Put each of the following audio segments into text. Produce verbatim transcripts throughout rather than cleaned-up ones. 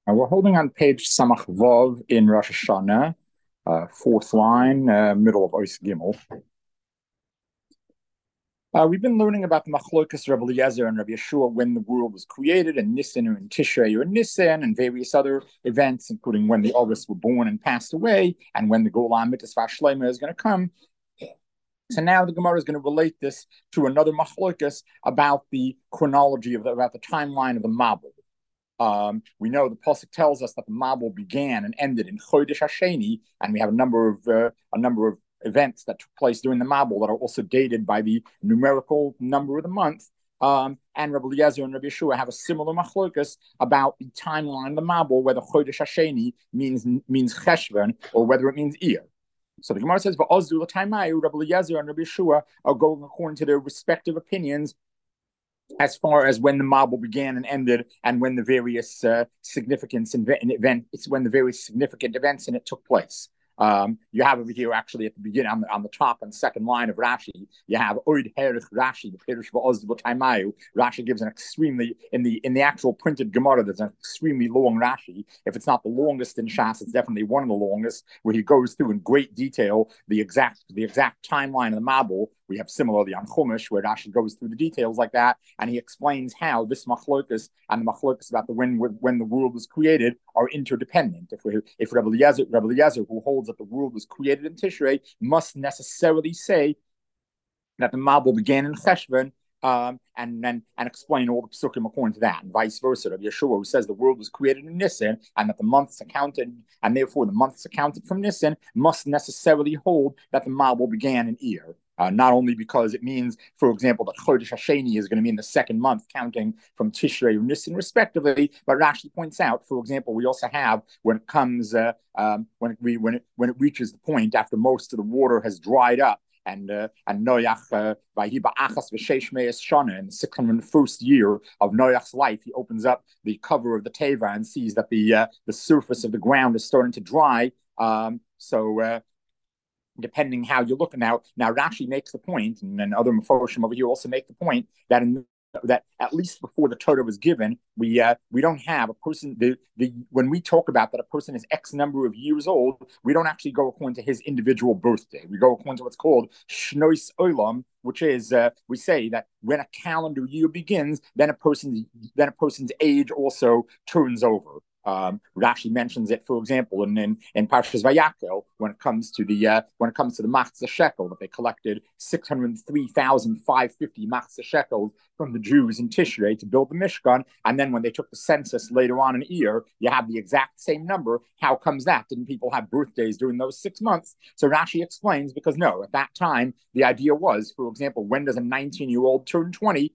Uh, we're holding on page Samach Vav in Rosh Hashanah, uh, fourth line, uh, middle of Ois Gimel. Uh, we've been learning about the Machlokas Rabbi Eliezer and Rabbi Yeshua when the world was created, and Nisan or in Tishrei or in Nisan, and various other events, including when the Oris were born and passed away, and when the Golan Mitzvah Shlema is going to come. So now the Gemara is going to relate this to another Machlokas about the chronology of the, about the timeline of the Mabul. Um, we know the pasuk tells us that the Mabul began and ended in Chodesh Hasheni, and we have a number of uh, a number of events that took place during the Mabul that are also dated by the numerical number of the month. Um, and Rabbi Eliezer and Rabbi Yeshua have a similar machlokas about the timeline of the Mabul, whether Chodesh Hasheni means means Cheshvan or whether it means Iyar. So the Gemara says, "Va'azdu l'taimayu." Rabbi Eliezer and Rabbi Yeshua are going according to their respective opinions as far as when the Mabul began and ended, and when the various uh, significance in event, it's when the various significant events in it took place. Um, you have over here actually at the beginning on the, on the top and second line of Rashi, you have Oid Herich Rashi, the Pirush Va'oz B'Taimayu. Rashi gives an extremely in the in the actual printed Gemara. There's an extremely long Rashi. If it's not the longest in Shas, it's definitely one of the longest, where he goes through in great detail the exact the exact timeline of the Mabul. We have similarly on Chumash, where Rashi goes through the details like that, and he explains how this machlokas and the machlokas about the when when the world was created are interdependent. If we if Rabbi Eliezer, Rabbi Eliezer, who holds that the world was created in Tishrei, must necessarily say that the Mabul began in Cheshvan, um, and then and explain all the psukim according to that, and vice versa. Rabbi Yeshua, who says the world was created in Nisan, and that the months accounted, and therefore the months accounted from Nisan, must necessarily hold that the Mabul began in Iyar. Uh, not only because it means, for example, that Chodesh Hasheni is going to mean the second month counting from Tishrei or Nisan respectively, but Rashi points out, for example, we also have when it comes uh, um, when it, we when it when it reaches the point after most of the water has dried up, and uh, and Noach Vayiba Achas V'Sheish Me'es Shana, in the six hundred first year of Noach's life, he opens up the cover of the Teva and sees that the uh, the surface of the ground is starting to dry. Um, so. Uh, Depending how you're looking now, now Rashi makes the point, and then other Meforshim over here also make the point that in that at least before the Torah was given, we uh, we don't have a person. The the when we talk about that a person is X number of years old, we don't actually go according to his individual birthday. We go according to what's called Shnois Olam, which is uh, we say that when a calendar year begins, then a person then a person's age also turns over. Um, Rashi mentions it, for example, in in, in Parshas Vayakel, when it comes to the uh, when it comes to the machzah shekel, that they collected six hundred three thousand five hundred fifty machzah shekels from the Jews in Tishrei to build the Mishkan, and then when they took the census later on in Iyar, you have the exact same number. How comes that? Didn't people have birthdays during those six months? So Rashi explains, because no, at that time the idea was, for example, when does a nineteen-year-old turn twenty?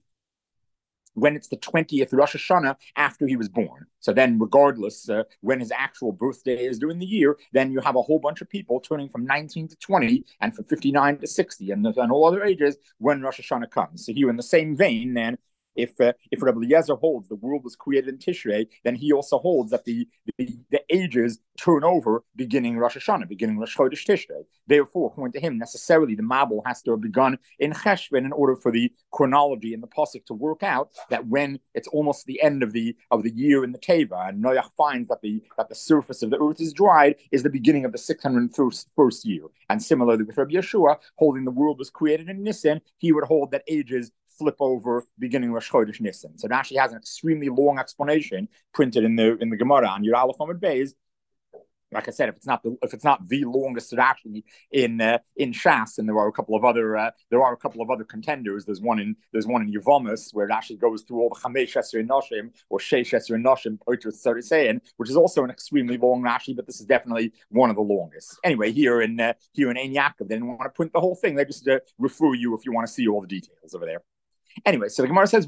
When it's the twentieth Rosh Hashanah after he was born. So then, regardless uh, when his actual birthday is during the year, then you have a whole bunch of people turning from nineteen to twenty and from fifty-nine to sixty and, and all other ages when Rosh Hashanah comes. So here, in the same vein, then, if uh, if Rabbi Eliezer holds the world was created in Tishrei, then he also holds that the, the, the ages turn over beginning Rosh Hashanah, beginning Rosh Chodesh Tishrei. Therefore, according to him, necessarily the Mabul has to have begun in Cheshvan in order for the chronology and the pasuk to work out that when it's almost the end of the of the year in the Teva, and Noach finds that the that the surface of the earth is dried, is the beginning of the six hundred first year. And similarly with Rabbi Yeshua, holding the world was created in Nisan, he would hold that ages flip over beginning Rosh Chodesh Nisan. So Rashi has an extremely long explanation printed in the in the Gemara on Yud Aleph Amud Beis. Like I said, if it's not the if it's not the longest Rashi in uh, in Shas, and there are a couple of other uh, there are a couple of other contenders. There's one in there's one in Yevamis where Rashi goes through all the Chamesh Esrei Noshim or Sheish Esrei Noshim Poitras Sarisein, which is also an extremely long Rashi, but this is definitely one of the longest. Anyway, here in uh, here in Ein Yaakov, they didn't want to print the whole thing. They just uh, refer you if you want to see all the details over there. Anyway, so the Gemara says,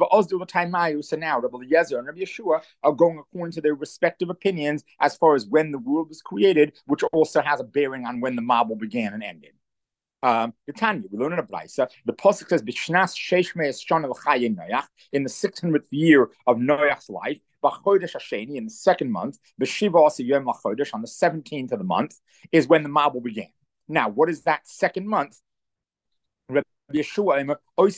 so now Rabbi Eliezer and Rabbi Yeshua are going according to their respective opinions as far as when the world was created, which also has a bearing on when the Mabul began and ended. Um, the Tanya, we learn in a Brisa, the Pasuk says, B'shnas sheish me'es shana l'chayin Noach, in the six hundredth year of Noach's life, B'chodesh Hasheni, in the second month, B'shiva asa yom l'chodesh, on the seventeenth of the month, is when the Mabul began. Now, what is that second month? Rabbi Yeshua,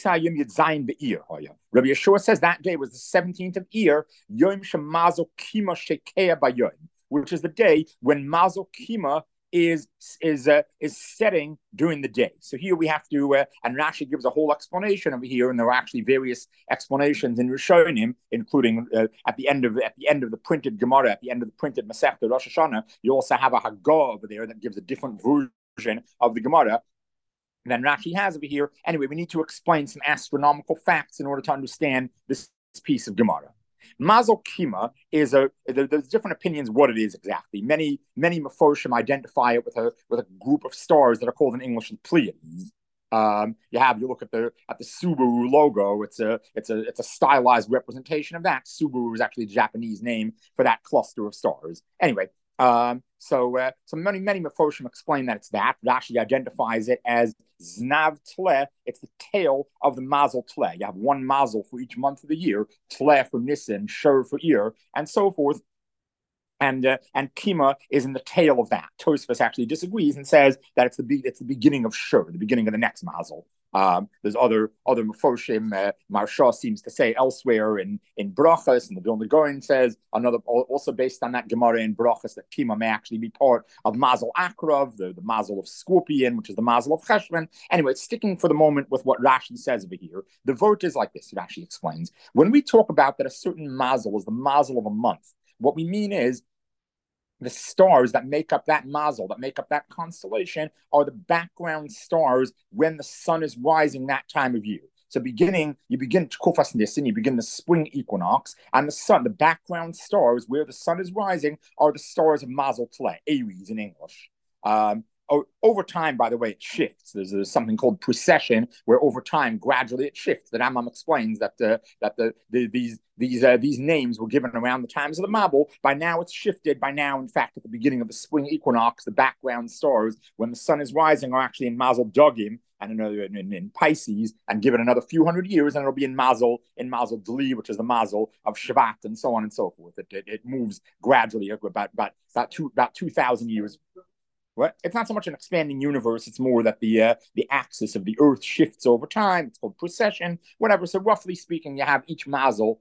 Rabbi Yeshua says that day was the seventeenth of Iyar, Yom Shemazel Kima Shekea Bayom, which is the day when Mazel Kima is is uh, is setting during the day. So here we have to, uh, and Rashi gives a whole explanation over here, and there are actually various explanations in Rishonim, including uh, at the end of at the end of the printed Gemara, at the end of the printed Masechta Rosh Hashanah, you also have a Haggadah over there that gives a different version of the Gemara than Rashi has over here. Anyway, we need to explain some astronomical facts in order to understand this piece of Gemara. Mazel Kima is a. There's different opinions what it is exactly. Many many Meforshim identify it with a with a group of stars that are called in English the Pleiades. Um, you have you look at the at the Subaru logo. It's a it's a it's a stylized representation of that. Subaru is actually a Japanese name for that cluster of stars. Anyway, um, so uh, so many many Meforshim explain that it's that. Rashi identifies it as Znav Tle. It's the tail of the Mazel Tle. You have one Mazel for each month of the year. Tle for Nisan, Shur for Iyar, and so forth. And uh, and Kima is in the tail of that. Tosfos actually disagrees and says that it's the be- it's the beginning of Shur, the beginning of the next Mazel. Um, there's other other Meforshim. Uh, Marsha seems to say elsewhere in in Brachas, and the Vilna Gaon says another also based on that Gemara in Brachas that Kima may actually be part of Mazel Akrav, the, the Mazel of Scorpion, which is the Mazel of Cheshvan. Anyway, sticking for the moment with what Rashi says over here, the vort is like this. Rashi explains when we talk about that a certain Mazel is the Mazel of a month. What we mean is the stars that make up that mazel, that make up that constellation, are the background stars when the sun is rising that time of year. So beginning, you begin Tkufas Nisan, you begin the spring equinox, and the sun, the background stars where the sun is rising are the stars of Mazel Tle, Aries in English. Um, Over time, by the way, it shifts. There's, there's something called precession, where over time, gradually it shifts. The Rambam explains that uh, that the, the these these uh, these names were given around the times of the Mabul. By now, it's shifted. By now, in fact, at the beginning of the spring equinox, the background stars, when the sun is rising, are actually in Mazel Dogim and another in, in, in Pisces, and given another few hundred years, and it'll be in Mazel in Mazel Dli, which is the Mazel of Shvat, and so on and so forth. It it, it moves gradually about about about two about two thousand years. What? It's not so much an expanding universe. It's more that the uh, the axis of the Earth shifts over time. It's called precession, whatever. So roughly speaking, you have each mazel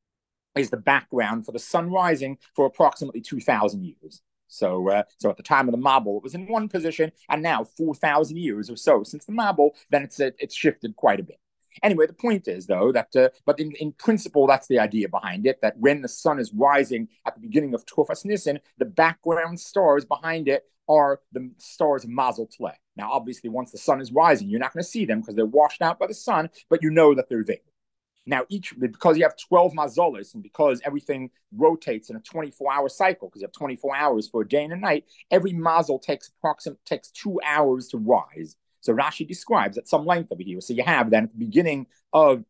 is the background for the sun rising for approximately two thousand years. So uh, so at the time of the Mabul, it was in one position, and now four thousand years or so since the Mabul, then it's uh, it's shifted quite a bit. Anyway, the point is, though, that, uh, but in, in principle, that's the idea behind it, that when the sun is rising at the beginning of Tufas Nisan, the background stars behind it are the stars of Mazel Tle. Now, obviously, once the sun is rising, you're not going to see them because they're washed out by the sun, but you know that they're there. Now, each because you have twelve mazolas, and because everything rotates in a twenty-four hour cycle, because you have twenty-four hours for a day and a night, every mazel takes approximately takes two hours to rise. So Rashi describes at some length over here. So you have then at the beginning of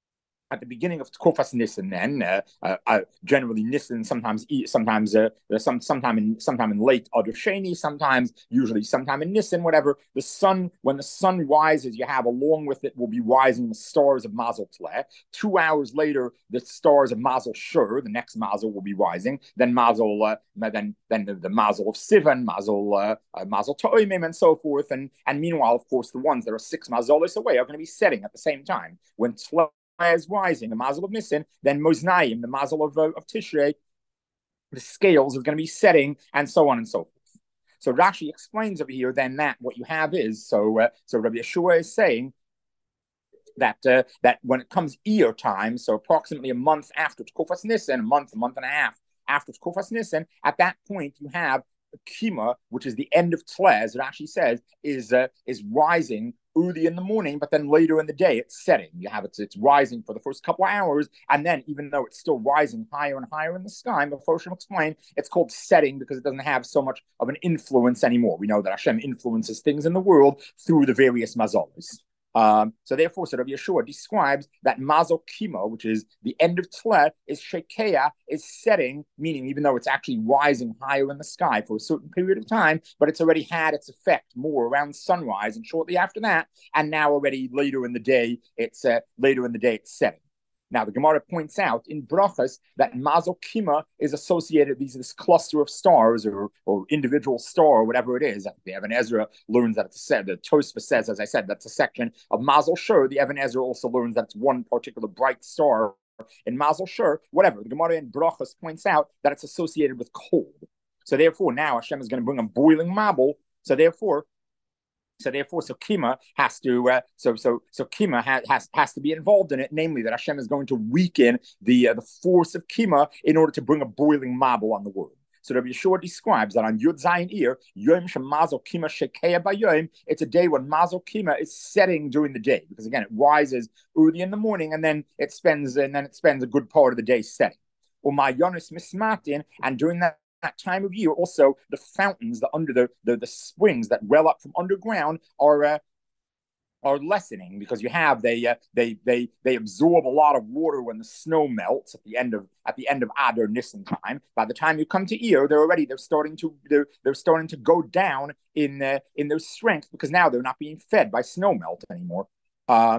at the beginning of Tkufas Nisan, then uh, uh, uh, generally Nisan, sometimes sometimes uh, some sometime in sometime in late Adar Sheni, sometimes usually sometime in Nisan, whatever. The sun, when the sun rises, you have along with it will be rising the stars of Mazel Tle. Two hours later, the stars of Mazel Shur, the next Mazel, will be rising. Then Mazel, uh, then then the, the Mazel of Sivan, Mazel uh, uh, Mazel Toimim, and so forth. And and meanwhile, of course, the ones that are six Mazolis away are going to be setting at the same time when Tle is rising, the Mazel of Nisan, then Moznaim, the Mazel of, uh, of Tishrei, the scales is going to be setting, and so on and so forth. So Rashi explains over here then that what you have is, so uh, so Rabbi Yeshua is saying that uh, that when it comes Iyar time, so approximately a month after Tkufas Nisan, a month, a month and a half after Tkufas Nisan, at that point you have Kima, which is the end of Tle, as Rashi says, is uh, is rising early in the morning, but then later in the day it's setting. You have it's it's rising for the first couple of hours, and then even though it's still rising higher and higher in the sky, Meforshim explain it's called setting because it doesn't have so much of an influence anymore. We know that Hashem influences things in the world through the various mazolis. Um, so therefore, so Rabbi Yeshua describes that Mazel Kimo, which is the end of Tle, is Shekeah, is setting, meaning even though it's actually rising higher in the sky for a certain period of time, but it's already had its effect more around sunrise and shortly after that, and now already later in the day, it's uh, later in the day it's setting. Now, the Gemara points out in Brachas that Mazel Kima is associated with this cluster of stars or, or individual star or whatever it is. The Even Ezra learns that it's said, the Tosfos says, as I said, that's a section of Mazel Shur. The Even Ezra also learns that it's one particular bright star in Mazel Shur, whatever. The Gemara in Brachas points out that it's associated with cold. So therefore, now Hashem is going to bring a boiling mabul. So therefore, So therefore, so Kima has to, uh, so so so Kima ha- has has to be involved in it. Namely, that Hashem is going to weaken the uh, the force of Kima in order to bring a boiling mabul on the world. So Rabbi Yeshua describes that on Yud Zayin Ir, Yom Shemazel Kima Shekeya Bayom, it's a day when Mazel Kima is setting during the day, because again it rises early in the morning and then it spends and then it spends a good part of the day setting. Umayonis Mismatin, and during that that time of year, also the fountains, the under the, the the springs that well up from underground are uh, are lessening, because you have they uh, they they they absorb a lot of water when the snow melts at the end of at the end of Adar Nisan time. By the time you come to Iyar, they're already they're starting to they're they're starting to go down in uh, in their strength, because now they're not being fed by snow melt anymore. Uh,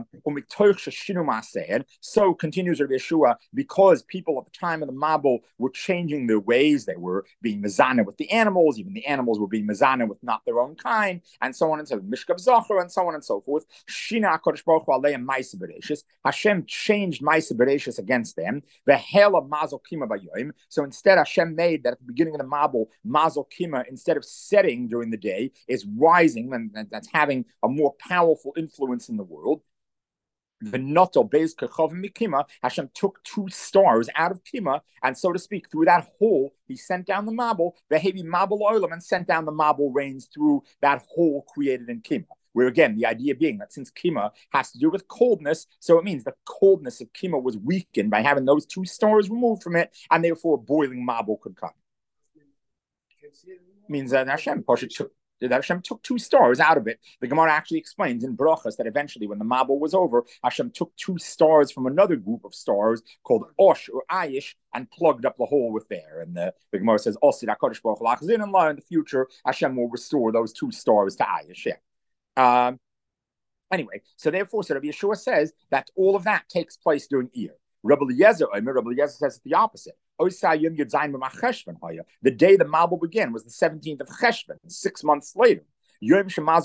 so continues Rabbi Yeshua, because people at the time of the Mabul were changing their ways, they were being mezana with the animals, even the animals were being mezana with not their own kind, and so on and so forth, Mishkav Zachar, and so on and so forth. Shina Kodesh Baruch Hu Aleim Ma'aseh Bereshis. Hashem changed Ma'aseh Bereshis against them. The hell of Mazel Kima Bayoim. So instead, Hashem made that at the beginning of the Mabul, Mazel Kima, instead of setting during the day, is rising, and that's having a more powerful influence in the world. V'noto beis kechavim mikima, Hashem took two stars out of Kima, and so to speak, through that hole, he sent down the Mabul, Vehevi Mabul Olam, and sent down the Mabul rains through that hole created in Kima. Where again, the idea being that since Kima has to do with coldness, so it means the coldness of Kima was weakened by having those two stars removed from it, and therefore a boiling Mabul could come. It means that Hashem took that Hashem took two stars out of it. The Gemara actually explains in Brachas that eventually, when the Mabul was over, Hashem took two stars from another group of stars called Osh or Ayish and plugged up the hole with there. And the, the Gemara says, Osid HaKadosh Baruch Hu Lachzin, and in the future, Hashem will restore those two stars to Ayish. Yeah. Um, anyway, so therefore, so Rabbi Yeshua says that all of that takes place during Iyar. Rabbi Eliezer, Rabbi Eliezer says the opposite. The day the Mabul began was the seventeenth of Cheshvan, six months later. Now,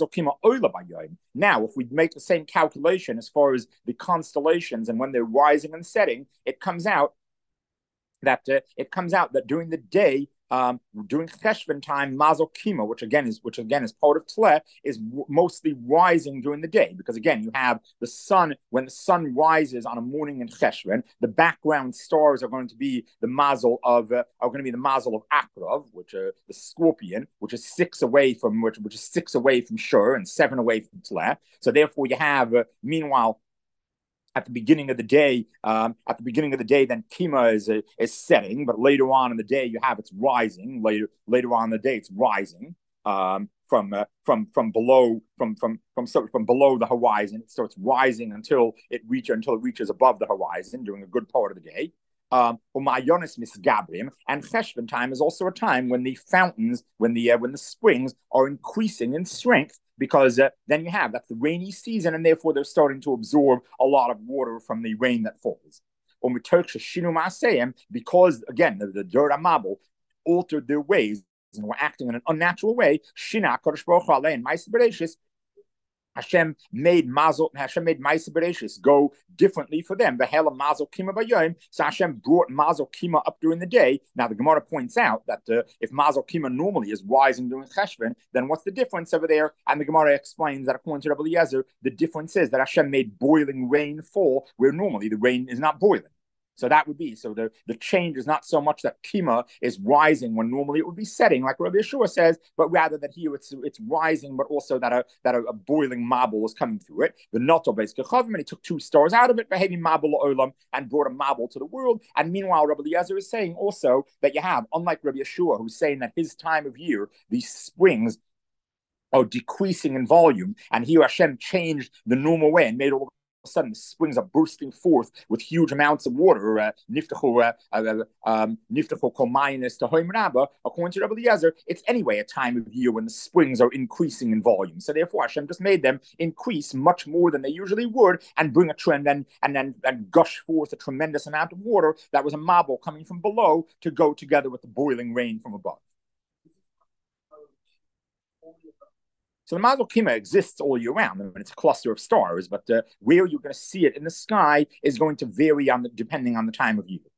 if we make the same calculation as far as the constellations and when they're rising and setting, it comes out that uh, it comes out that during the day, um, during Cheshvan time, Mazel Kima, which again is which again is part of Tleh, is w- mostly rising during the day, because again you have the sun. When the sun rises on a morning in Cheshvan, the background stars are going to be the Mazel of uh, are going to be the Mazel of Akrav, which uh, the Scorpion, which is six away from which which is six away from Shur and seven away from Tleh. So therefore, you have uh, meanwhile. At the beginning of the day, um, at the beginning of the day, then Kima is uh, is setting, but later on in the day, you have it's rising. Later, later on in the day, it's rising um, from uh, from from below from from from so from below the horizon. It starts rising until it reaches until it reaches above the horizon during a good part of the day. Um, Umayonis Misgabrim, and Cheshvan time is also a time when the fountains, when the uh, when the springs are increasing in strength, because uh, then you have that's the rainy season, and therefore they're starting to absorb a lot of water from the rain that falls. Because again, the, the Dur Mabul altered their ways and were acting in an unnatural way. Shina Kodesh Baruch Hu Alein Ma'aseh Bereshis. Hashem made Mazel, Hashem made Ma'aseh Bereshis go differently for them. The hell of Mazel Kima Bayom. So Hashem brought Mazel Kima up during the day. Now the Gemara points out that uh, if Mazel Kima normally is rising during Cheshvan, then what's the difference over there? And the Gemara explains that according to Rabbi Eliezer, the difference is that Hashem made boiling rain fall where normally the rain is not boiling. So that would be, so the, the change is not so much that Kima is rising when normally it would be setting, like Rabbi Yeshua says, but rather that here it's it's rising, but also that a that a, a boiling Mabul is coming through it. The Noto Beis Kechavim, and he took two stars out of it, Behevi Mabul Olam, and brought a Mabul to the world. And meanwhile, Rabbi Eliezer is saying also that you have, unlike Rabbi Yeshua, who's saying that his time of year, these springs are decreasing in volume, and here Hashem changed the normal way and made all a sudden the springs are bursting forth with huge amounts of water. Uh, Niftachu komaynis to Hoim Rabba, according to Rabbi Eliezer, it's anyway a time of year when the springs are increasing in volume. So therefore, Hashem just made them increase much more than they usually would, and bring a trend and and then and gush forth a tremendous amount of water that was a marble coming from below to go together with the boiling rain from above. So the Mazel Kima exists all year round. I mean, it's a cluster of stars, but uh, where you're going to see it in the sky is going to vary on the, depending on the time of year.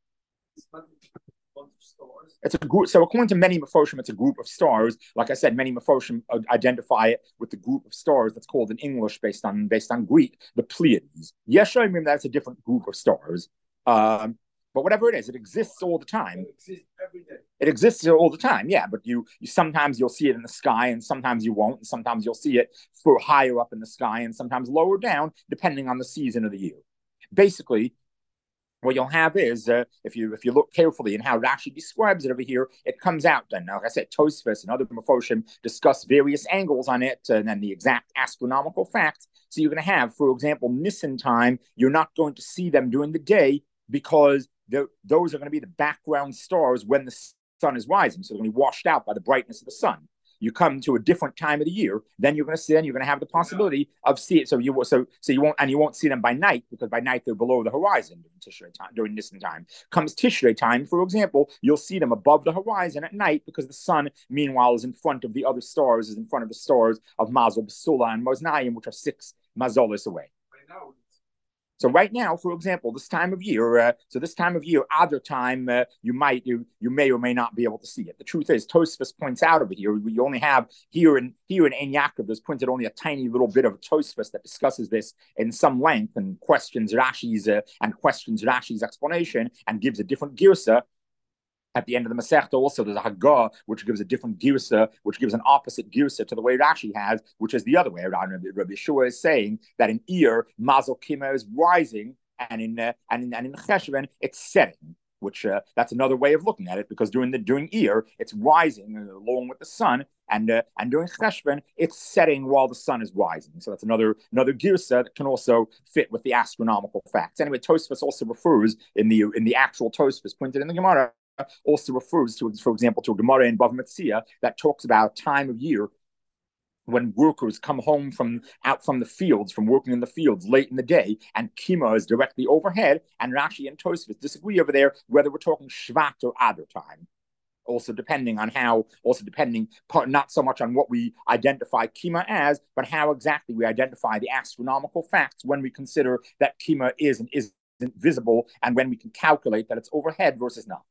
It's a group. So according to many Mefoshim, it's a group of stars. Like I said, many Mefoshim identify it with the group of stars that's called in English, based on based on Greek, the Pleiades. Yeshayim, that's a different group of stars. Um, But whatever it is, it exists all the time. It exists every day. It exists all the time, yeah. But you, you sometimes you'll see it in the sky, and sometimes you won't. And sometimes you'll see it for higher up in the sky, and sometimes lower down, depending on the season of the year. Basically, what you'll have is, uh, if you if you look carefully in how Rashi describes it over here, it comes out. And like I said, Tosfos and other Mefoshim discuss various angles on it, and then the exact astronomical facts. So you're going to have, for example, Nisan time. You're not going to see them during the day, because those are going to be the background stars when the sun is rising. So they're going to be washed out by the brightness of the sun. You come to a different time of the year, then you're going to see them. You're going to have the possibility of see it. So you so so you won't and you won't see them by night, because by night they're below the horizon during Tishrei time. During Nisan time comes Tishrei time, for example, you'll see them above the horizon at night, because the sun, meanwhile, is in front of the other stars, is in front of the stars of Mazel, Basula, and Moznayim, which are six mazolis away. So right now, for example, this time of year, uh, so this time of year, other time, uh, you might, you, you may or may not be able to see it. The truth is, Tosfos points out over here, we only have here in here in Ein Yaakov, there's printed only a tiny little bit of Tosfos that discusses this in some length and questions Rashi's uh, and questions Rashi's explanation and gives a different girsa. At the end of the Masechta, also there's a Haggah, which gives a different girsa, which gives an opposite girsa to the way Rashi has, which is the other way around. Rabbi Yeshua is saying that in Iyar, Mazel Kima is rising, and in uh, and in and in Cheshvan it's setting. Which uh, that's another way of looking at it, because during the during Iyar it's rising uh, along with the sun, and uh, and during Cheshvan it's setting while the sun is rising. So that's another another girsa that can also fit with the astronomical facts. Anyway, Tosfos also refers in the in the actual Tosfos printed in the Gemara, also refers to, for example, to a Gemara in Bava Metzia that talks about a time of year when workers come home from out from the fields, from working in the fields late in the day, and Kima is directly overhead, and Rashi and Tosfos disagree over there whether we're talking Shvat or Adar time. Also depending on how, also depending not so much on what we identify Kima as, but how exactly we identify the astronomical facts when we consider that Kima is and isn't visible, and when we can calculate that it's overhead versus not.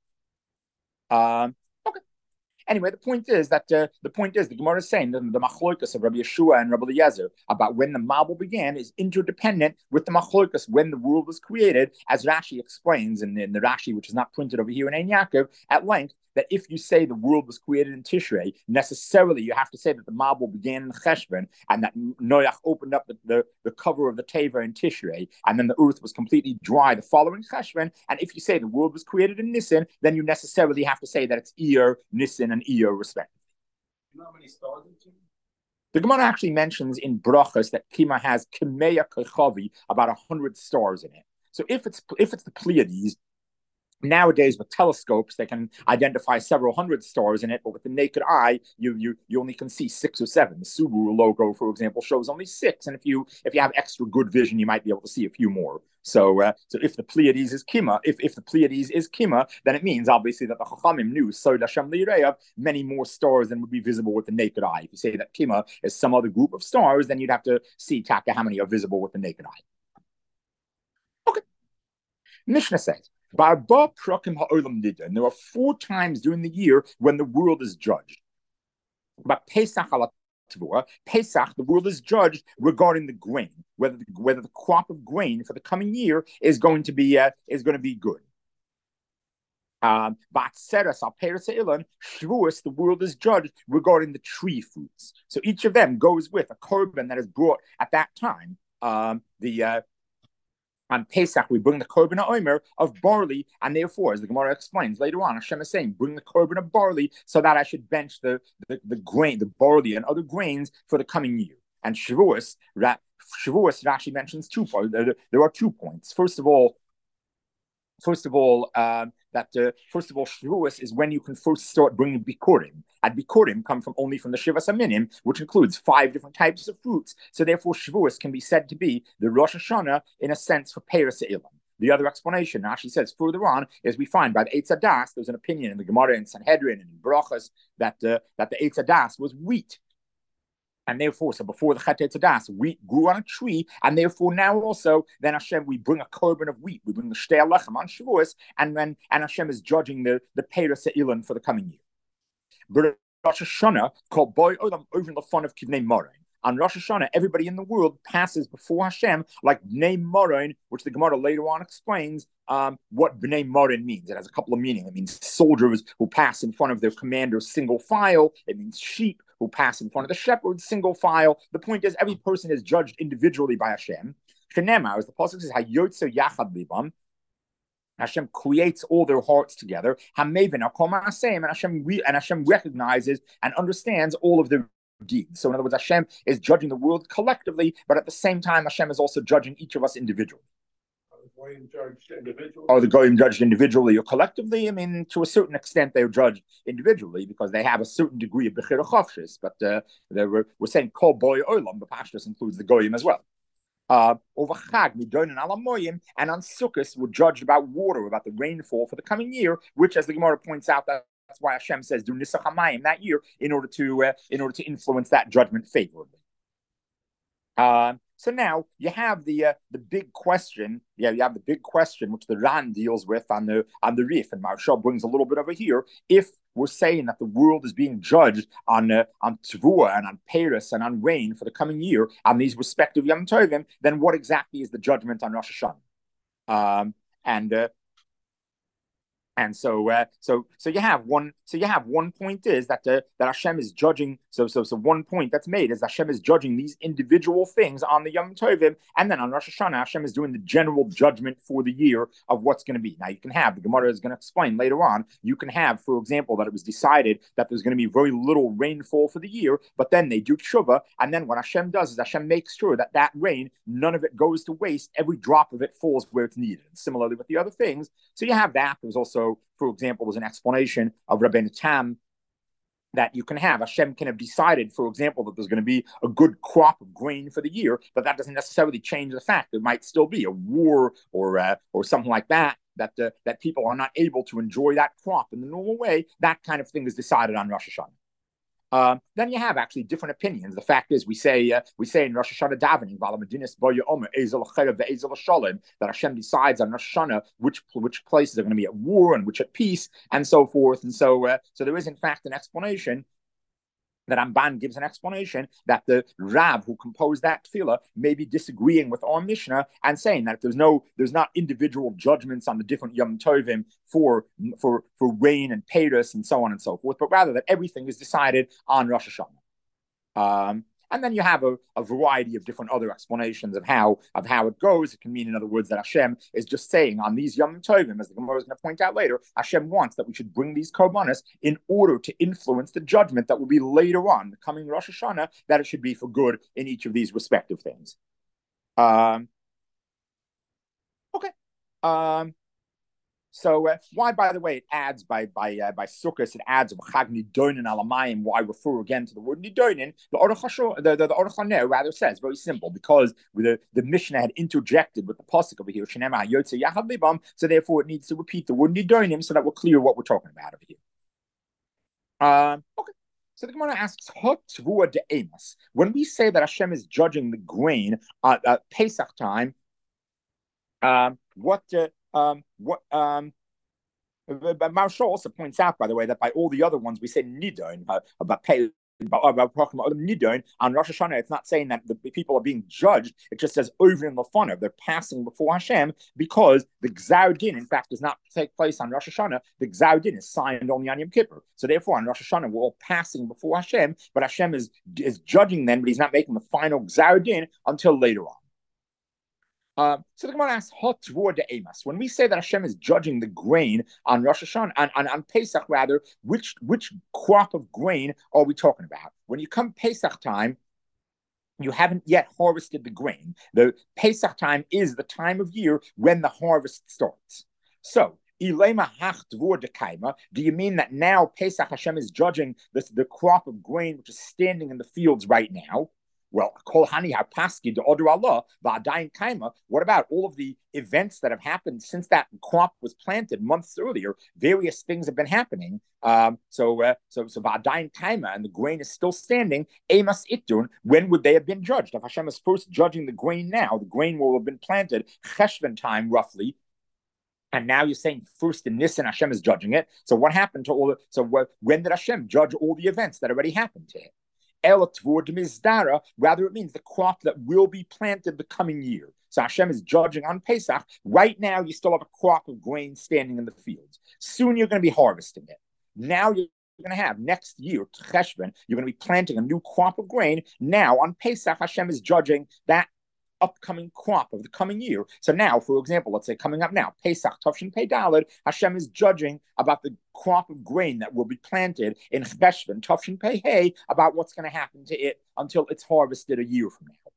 Um, okay. Anyway, the point is that uh, the point is the Gemara is saying that the machlokas of Rabbi Yeshua and Rabbi Eliezer about when the Mabul began is interdependent with the machlokas when the world was created, as Rashi explains in, in the Rashi, which is not printed over here in Ein Yaakov, at length. That if you say the world was created in Tishrei, necessarily you have to say that the Mabul began in Cheshvan, and that Noach opened up the, the, the cover of the Teva in Tishrei, and then the earth was completely dry the following Cheshvan. And if you say the world was created in Nisan, then you necessarily have to say that it's Iyar, Nisan, and Iyar respectively. You know how many stars in Kima? The Gemara actually mentions in Brachas that Kima has Kimeya Kechavi, about a hundred stars in it. So if it's if it's the Pleiades, nowadays with telescopes they can identify several hundred stars in it, but with the naked eye you you you only can see six or seven. The Subaru logo, for example, shows only six, and if you if you have extra good vision you might be able to see a few more. So uh, so if the Pleiades is Kima, if, if the Pleiades is Kima, then it means obviously that the Chachamim knew so Hashem Li'Reyav many more stars than would be visible with the naked eye. If you say that Kima is some other group of stars, then you'd have to see Taka how many are visible with the naked eye. Okay. Mishnah says, and there are four times during the year when the world is judged. But Pesach, Pesach, the world is judged regarding the grain, whether the, whether the crop of grain for the coming year is going to be uh, is going to be good. Um, but Shavuos, the world is judged regarding the tree fruits. So each of them goes with a korban that is brought at that time. Um, the uh, On Pesach, we bring the korban omer of barley, and therefore, as the Gemara explains later on, Hashem is saying, bring the korban of barley so that I should bench the, the, the grain, the barley and other grains for the coming year. And Shavuos, Shavuos, Rashi mentions two points. There are two points. First of all, First of all, um, that uh, first of all, Shavuos is when you can first start bringing bikurim. And bikurim come from only from the Shivas Aminim, which includes five different types of fruits. So therefore, Shavuos can be said to be the Rosh Hashanah in a sense for Peres Ilam. The other explanation, Rashi says further on, is we find by the Eitz Hadas, there's an opinion in the Gemara in Sanhedrin and in Brachas that uh, that the Eitz Hadas was wheat. And therefore, so before the Chet Hadas, wheat grew on a tree, and therefore now also, then Hashem, we bring a korban of wheat, we bring the Shtei Lechem on Shavuos, and then and Hashem is judging the the Peres Ilan for the coming year. But Rosh Hashanah called Boy Olam over the fun of Kivnei Morain. On Rosh Hashanah, everybody in the world passes before Hashem like Bnei Morain, which the Gemara later on explains um, what Bnei Morain means. It has a couple of meanings. It means soldiers who pass in front of their commander single file. It means sheep who pass in front of the shepherd single file. The point is, every person is judged individually by Hashem. Shenema, as the pasuk says, Hayotze Yachad Libam. Hashem creates all their hearts together. Hamevin Akoma Asem, and Hashem re- and Hashem recognizes and understands all of their deeds. So in other words, Hashem is judging the world collectively, but at the same time, Hashem is also judging each of us individually. Are the Goyim judged individually? Are the Goyim judged individually or collectively? I mean, to a certain extent, they're judged individually because they have a certain degree of Bechira Chavshis, but uh, we're, we're saying Kol Boy Olam, but Pashtus includes the Goyim as well. Uh, over Chag, Midon and Alamoyim, and on Sukkot, we're judged about water, about the rainfall for the coming year, which, as the Gemara points out, that that's why Hashem says do Nisach Hamayim that year in order to uh, in order to influence that judgment favorably. Uh, so now you have the uh, the big question. Yeah, you have the big question which the Ran deals with on the on the Rif, and Maharshal brings a little bit over here. If we're saying that the world is being judged on uh, on Tvua and on Peres and on rain for the coming year on these respective Yom Tovim, then what exactly is the judgment on Rosh Hashanah? Um, and uh, And so, uh, so, so you have one. So you have one point is that uh, that Hashem is judging. So, so, so one point that's made is that Hashem is judging these individual things on the Yom Tovim, and then on Rosh Hashanah, Hashem is doing the general judgment for the year of what's going to be. Now, you can have the Gemara is going to explain later on. You can have, for example, that it was decided that there's going to be very little rainfall for the year, but then they do tshuva, and then what Hashem does is Hashem makes sure that that rain, none of it goes to waste. Every drop of it falls where it's needed. And similarly with the other things, so you have that. There's also, for example, there's an explanation of Rabbeinu Tam that you can have. Hashem can have decided, for example, that there's going to be a good crop of grain for the year, but that doesn't necessarily change the fact there might still be a war or uh, or something like that, that uh, that people are not able to enjoy that crop in the normal way. That kind of thing is decided on Rosh Hashanah. Um, then you have actually different opinions. The fact is, we say uh, we say in Rosh Hashanah davening, that Hashem decides on Rosh Hashanah which which places are going to be at war and which at peace, and so forth. And so, uh, so there is in fact an explanation that Ramban gives an explanation that the Rav who composed that tefillah may be disagreeing with our Mishnah and saying that if there's no, there's not individual judgments on the different Yom Tovim for for for rain and Peres and so on and so forth, but rather that everything is decided on Rosh Hashanah. Um, And then you have a, a variety of different other explanations of how of how it goes. It can mean, in other words, that Hashem is just saying on these Yom Tovim, as the Gemara is going to point out later, Hashem wants that we should bring these korbanos in order to influence the judgment that will be later on, the coming Rosh Hashanah, that it should be for good in each of these respective things. Um, okay. Um, So uh, why, by the way, it adds by by uh, by Sukkot, it adds Chag Nidonin Alamayim. Why refer again to the word Nidonin? The Aruch the the, the Aruch HaNer rather says very simple, because the the Mishnah had interjected with the pasuk over here, Shenema Yotze Yachad Libam. So therefore, it needs to repeat the word Nidonim so that we're clear what we're talking about over here. Um, okay. So the Gemara asks, Hot de Amos. When we say that Hashem is judging the grain at uh, Pesach time, um, what? Uh, Um, what um, but Maharshal also points out, by the way, that by all the other ones we say nidon uh, about pay about talking about nidon on Rosh Hashanah. It's not saying that the people are being judged. It just says over in Lefanav, they're passing before Hashem, because the Gzar Din, in fact, does not take place on Rosh Hashanah. The Gzar Din is signed only on Yom Kippur. So therefore, on Rosh Hashanah, we're all passing before Hashem, but Hashem is is judging them, but He's not making the final Gzar Din until later on. Uh, so the Gemara asks, Hot de Amos. When we say that Hashem is judging the grain on Rosh Hashanah, on, on, on Pesach rather, which which crop of grain are we talking about? When you come Pesach time, you haven't yet harvested the grain. The Pesach time is the time of year when the harvest starts. So, do you mean that now Pesach Hashem is judging this, the crop of grain which is standing in the fields right now? Well, what about all of the events that have happened since that crop was planted months earlier? Various things have been happening. Um, so, uh, so, so va'adayin kaima, and the grain is still standing. Emas itun. When would they have been judged? If Hashem is first judging the grain now, the grain will have been planted cheshvan time roughly. And now you're saying first in Nisan Hashem is judging it. So what happened to all the? So what, when did Hashem judge all the events that already happened to it? Rather, it means the crop that will be planted the coming year. So Hashem is judging on Pesach. Right now, you still have a crop of grain standing in the fields. Soon you're going to be harvesting it. Now you're going to have next year, Cheshvan, you're going to be planting a new crop of grain. Now on Pesach, Hashem is judging that upcoming crop of the coming year. So now, for example, let's say coming up now, Pesach, Tavshin Pei Daled, Hashem is judging about the crop of grain that will be planted in Cheshvan, Tavshin Pei Hey, about what's going to happen to it until it's harvested a year from now.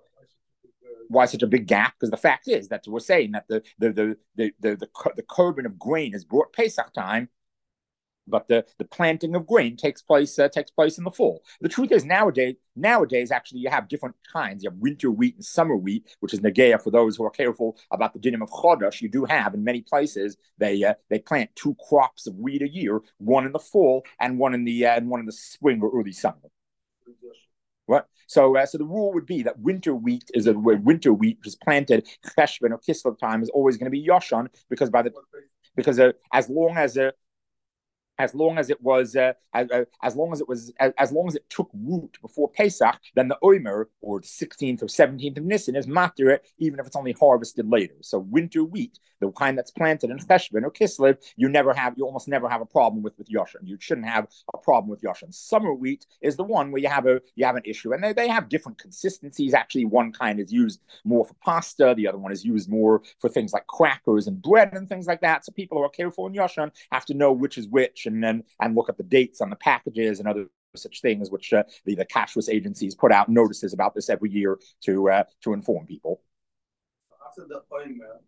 Why such a big gap? Because the fact is that we're saying that the the the the the, the, the korban of grain is brought Pesach time, but the, the planting of grain takes place uh, takes place in the fall. The truth is nowadays, nowadays actually you have different kinds. You have winter wheat and summer wheat, which is negeah for those who are careful about the dinim of chodesh. You do have in many places they uh, they plant two crops of wheat a year, one in the fall and one in the uh, and one in the spring or early summer. What? So, uh, so the rule would be that winter wheat is a winter wheat which is planted Cheshvan or Kislev time is always going to be Yoshan because by the because uh, as long as a uh, As long as it was, uh, as, uh, as long as it was, as, as long as it took root before Pesach, then the Omer or the sixteenth or seventeenth of Nisan is matir it, even if it's only harvested later. So winter wheat, the kind that's planted in Cheshvan or Kislev, you never have, you almost never have a problem with with Yoshan. You shouldn't have a problem with Yoshan. Summer wheat is the one where you have a you have an issue, and they, they have different consistencies. Actually, one kind is used more for pasta, the other one is used more for things like crackers and bread and things like that. So people who are careful in Yoshan have to know which is which. And then and look at the dates on the packages and other such things, which uh, the, the kashrus agencies put out notices about this every year to uh, to inform people. After the omer.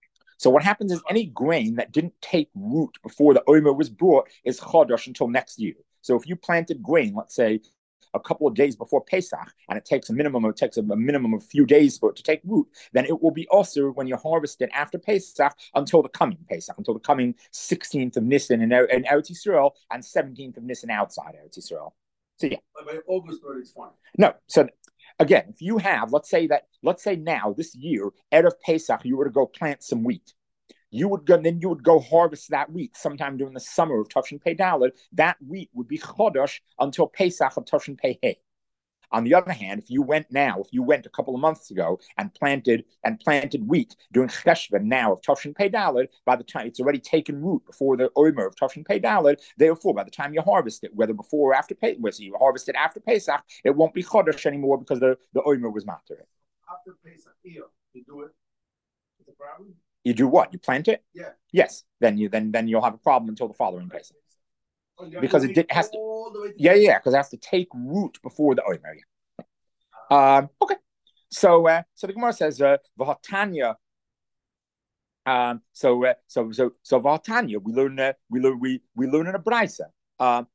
So what happens is any grain that didn't take root before the omer was brought is chodosh until next year. So if you planted grain, let's say a couple of days before Pesach, and it takes a minimum, it takes a, a minimum of a few days for it to take root, then it will be also when you harvest it after Pesach until the coming Pesach, until the coming sixteenth of Nisan in, in Eretz Yisrael and seventeenth of Nisan outside Eretz Yisrael. So yeah. But by August, it's fine. No. So again, if you have, let's say that, let's say now this year, Erev Pesach, you were to go plant some wheat. You would go, then you would go harvest that wheat sometime during the summer of Tavshin Pei Daled. That wheat would be chodosh until Pesach of Tavshin Pei Hey. On the other hand, if you went now, if you went a couple of months ago and planted and planted wheat during Cheshvan now of Tavshin Pei Daled, by the time it's already taken root before the Omer of Tavshin Pei Daled, therefore, by the time you harvest it, whether before or after Pesach, whether you harvest it after Pesach, it won't be chodosh anymore because the, the Omer was matir it. After Pesach, here, you do it. It's a problem. You do what? You plant it? Yeah. Yes. Then you then then you'll have a problem until the following Pesach. Oh, because it did, has to. to yeah, yeah, because it has to take root before the omer. Yeah. Um, okay. So uh, so the Gemara says uh Vahatanya. Um, so uh, so so so Vahatanya, we learn uh, we learn we we learn in a brisa. Um,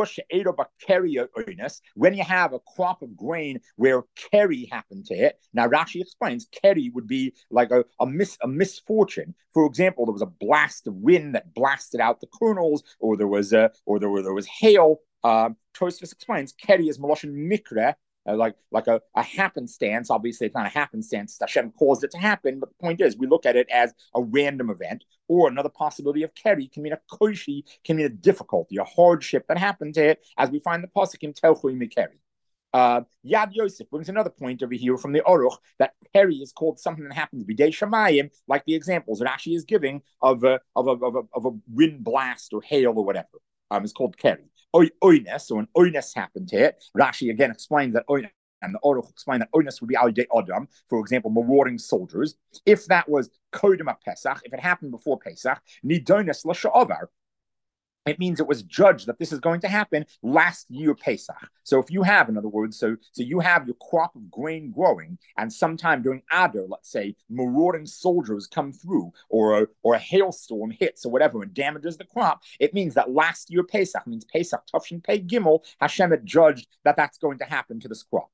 when you have a crop of grain where keri happened to it. Now Rashi explains keri would be like a, a, mis, a misfortune. For example, there was a blast of wind that blasted out the kernels, or there was a, or there, were, there was hail. Um, Tosfos explains keri is maloshin mikra, Uh, like like a, a happenstance. Obviously, it's not a happenstance. Hashem caused it to happen. But the point is, we look at it as a random event. Or another possibility of keri can mean a koshi, can mean a difficulty, a hardship that happened to it, as we find the pasuk in Telchui Mikeri. Uh, Yad Yosef brings another point over here from the Aruch that keri is called something that happens b'dei shamayim, like the examples that Rashi is giving of a, of a, of a, of a wind blast or hail or whatever. Um, it's called keri. Oines, so an oines happened to it. Rashi again explains that oines, and the Aruch explain that oines would be al adam, for example, marauding soldiers. If that was kodem Pesach, if it happened before Pesach, nidonis l'sha'avar. It means it was judged that this is going to happen last year Pesach. So if you have, in other words, so so you have your crop of grain growing, and sometime during Adar, let's say, marauding soldiers come through, or a, or a hailstorm hits or whatever and damages the crop, it means that last year Pesach, means Pesach Tafshin Pei Gimel, Hashem had judged that that's going to happen to this crop.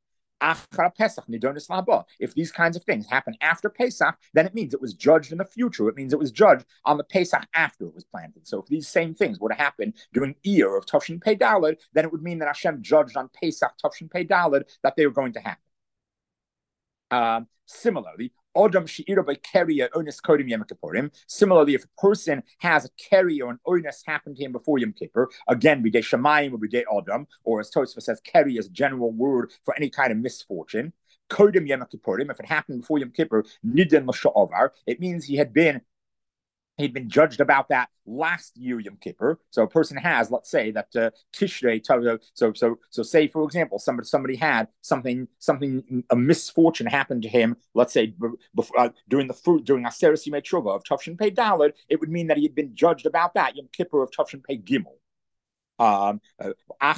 If these kinds of things happen after Pesach, then it means it was judged in the future. It means it was judged on the Pesach after it was planted. So if these same things were to happen during Iyar of Tafshin Pei Daled, then it would mean that Hashem judged on Pesach Tafshin Pei Daled that they were going to happen. Um, similarly, Odam she'ira by keria onis kodim Yom Kippurim. Similarly, if a person has a keria or an onis happen to him before Yom Kippur, again, b'day shamayim or b'day Odam, or as Tosfos says, keria is a general word for any kind of misfortune. Kodim Yom Kippurim, if it happened before Yom Kippur, nidin l'sha'avar, it means he had been He'd been judged about that last year Yom Kippur. So a person has, let's say that uh, Tishrei. So so so say for example, somebody somebody had something something a misfortune happened to him. Let's say before, uh, during the during Aseres Yimei Tshuva of Tafshin Pei Daled, it would mean that he had been judged about that Yom Kippur of Tafshin Pei Gimel. Um, whereas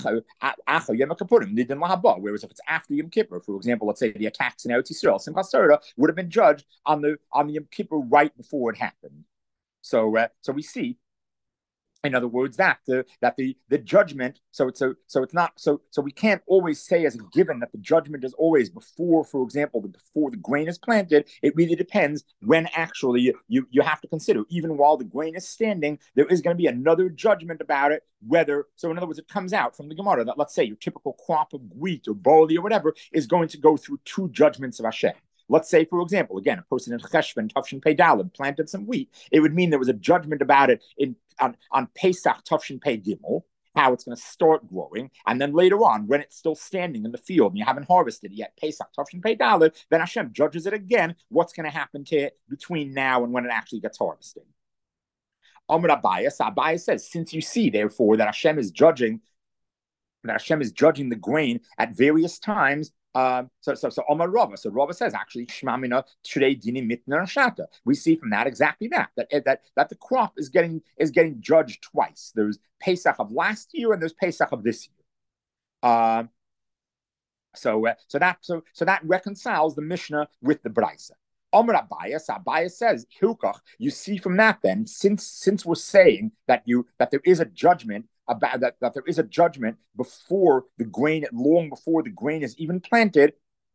if it's after Yom Kippur, for example, let's say the attacks in Eretz Yisrael, Simchas Torah would have been judged on the on the Yom Kippur right before it happened. So, uh, so we see, in other words, that the that the the judgment. So it's so so it's not so so we can't always say as a given that the judgment is always before, for example, the, before the grain is planted. It really depends when actually you, you you have to consider, even while the grain is standing, there is going to be another judgment about it. Whether so, in other words, it comes out from the Gemara that, let's say, your typical crop of wheat or barley or whatever is going to go through two judgments of Hashem. Let's say, for example, again, a person in Cheshvan, Tafshin Pei Daled, planted some wheat. It would mean there was a judgment about it in on, on Pesach Tafshin Pei Gimel, how it's going to start growing. And then later on, when it's still standing in the field and you haven't harvested it yet, Pesach Tafshin Pei Daled, then Hashem judges it again. What's going to happen to it between now and when it actually gets harvested? Amr Abayas, Abayas says, since you see, therefore, that Hashem is judging, that Hashem is judging the grain at various times. Um, so, so, so Omar Rava. So Rava says actually, Shmamina Trei Dini Mitner Shata. We see from that exactly that that that that the crop is getting is getting judged twice. There's Pesach of last year and there's Pesach of this year. Um, so, uh, so that so so that reconciles the Mishnah with the Braisa. Omar Abayas, Abayas says, Hilkach. You see from that then, since since we're saying that you that there is a judgment. About that, that there is a judgment before the grain, long before the grain is even planted,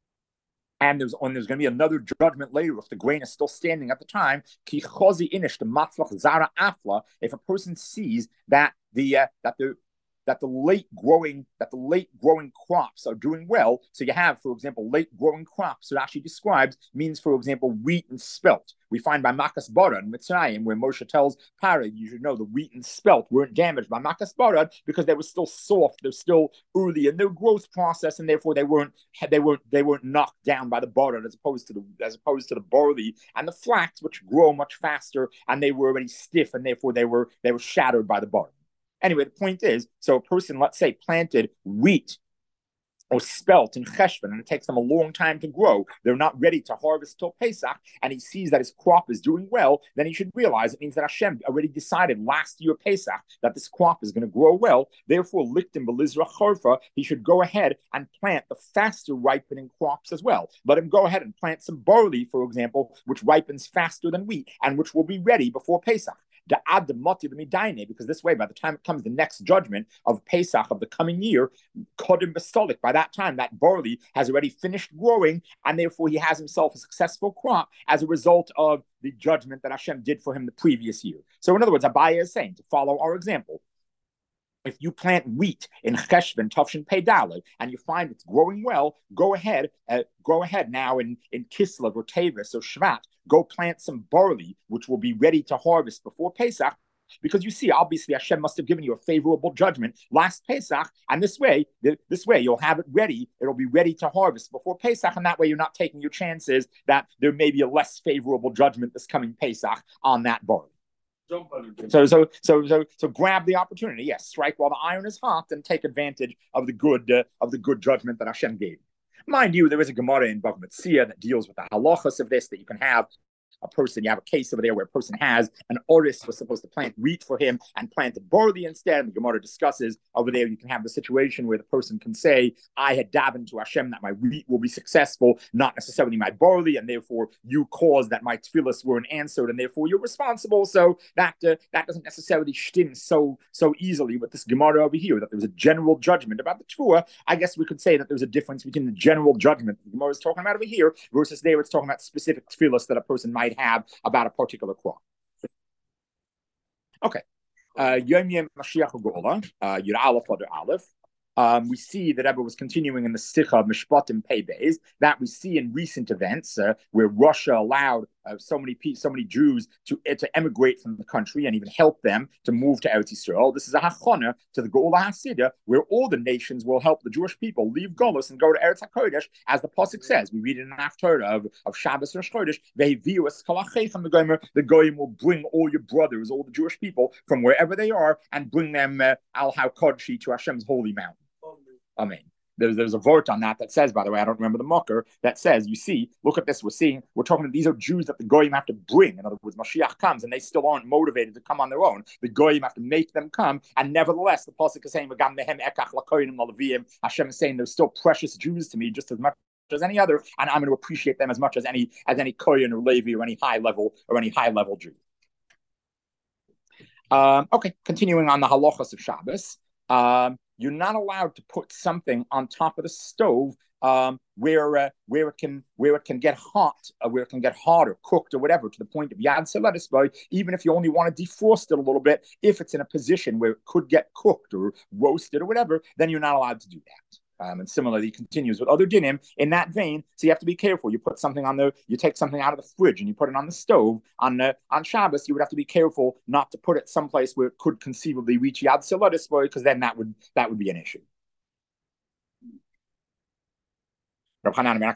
and there's and there's going to be another judgment later if the grain is still standing at the time. Ki chozi inish the matzlach zara afla. If a person sees that the uh, that the that the late growing that the late growing crops are doing well. So you have, for example, late growing crops. So it actually describes means, for example, wheat and spelt. We find by Makas Barad in Mitzrayim, where Moshe tells Parah, you should know the wheat and spelt weren't damaged by Makas Barad because they were still soft, they're still early in their growth process, and therefore they weren't they weren't they weren't knocked down by the barad as opposed to the as opposed to the barley and the flax, which grow much faster, and they were already stiff, and therefore they were they were shattered by the barad. Anyway, the point is, so a person, let's say, planted wheat or spelt in Cheshvan, and it takes them a long time to grow. They're not ready to harvest till Pesach, and he sees that his crop is doing well, then he should realize it means that Hashem already decided last year Pesach that this crop is going to grow well. Therefore, Lichtim Belizra Chorfa, he should go ahead and plant the faster ripening crops as well. Let him go ahead and plant some barley, for example, which ripens faster than wheat, and which will be ready before Pesach. Because this way, by the time it comes the next judgment of Pesach of the coming year, Kodim Bastolik, by that time, that barley has already finished growing, and therefore he has himself a successful crop as a result of the judgment that Hashem did for him the previous year. So, in other words, Abaya is saying, to follow our example, if you plant wheat in Cheshvan, Tafshin Pei Daled, and you find it's growing well, go ahead, uh, go ahead now in, in Kislev or Tevis or Shvat, go plant some barley, which will be ready to harvest before Pesach, because you see, obviously, Hashem must have given you a favorable judgment last Pesach, and this way, this way, you'll have it ready. It'll be ready to harvest before Pesach, and that way, you're not taking your chances that there may be a less favorable judgment this coming Pesach on that barley. So, so, so, so, so, grab the opportunity. Yes, strike while the iron is hot, and take advantage of the good uh, of the good judgment that Hashem gave. Mind you, there is a Gemara in Bava Metzia that deals with the halachas of this that you can have a person, you have a case over there where a person has an oris was supposed to plant wheat for him and planted barley instead. And the Gemara discusses over there, you can have the situation where the person can say, I had davened to Hashem that my wheat will be successful, not necessarily my barley, and therefore you caused that my tefillas weren't answered, and therefore you're responsible. So that uh, that doesn't necessarily stin so so easily with this Gemara over here, that there was a general judgment about the tefillah. I guess we could say that there's a difference between the general judgment the Gemara is talking about over here versus there it's talking about specific tefillas that a person might have about a particular crop. Okay. Yom Yom Mashiach Geula, Yud Aleph Adar Aleph. Um, we see that Rebbe was continuing in the Sicha of Mishpatim Pei Beis, that we see in recent events uh, where Russia allowed uh, so many so many Jews to uh, to emigrate from the country and even help them to move to Eretz Yisrael. This is a hachana to the Geula Hasidah, where all the nations will help the Jewish people leave Golus and go to Eretz HaKodesh, as the pasuk says. We read it in the Haftarah of, of Shabbos Rosh Chodesh. Ve'hiviu es kol ha'cheichem, the Gomer, the Goyim will bring all your brothers, all the Jewish people, from wherever they are, and bring them uh, al HaKodshi to Hashem's holy mountain. Amen. There's there's a vort on that that says, by the way, I don't remember the mocker, that says, you see, look at this, we're seeing, we're talking, these are Jews that the Goyim have to bring. In other words, Mashiach comes and they still aren't motivated to come on their own. The Goyim have to make them come, and nevertheless, the pasuk is saying, Hashem is saying, they're still precious Jews to me just as much as any other, and I'm going to appreciate them as much as any as any Kohen or Levi or any high level or any high level Jew. Um, okay, continuing on the halachas of Shabbos. Um, You're not allowed to put something on top of the stove um, where uh, where it can where it can get hot, uh, where it can get hot or cooked or whatever, to the point of yad seletis, even if you only want to defrost it a little bit. If it's in a position where it could get cooked or roasted or whatever, then you're not allowed to do that. Um, and similarly, he continues with other dinim in that vein. So you have to be careful. You put something on the, you take something out of the fridge and you put it on the stove on uh, on Shabbos. You would have to be careful not to put it someplace where it could conceivably reach yad seletis, because then that would that would be an issue.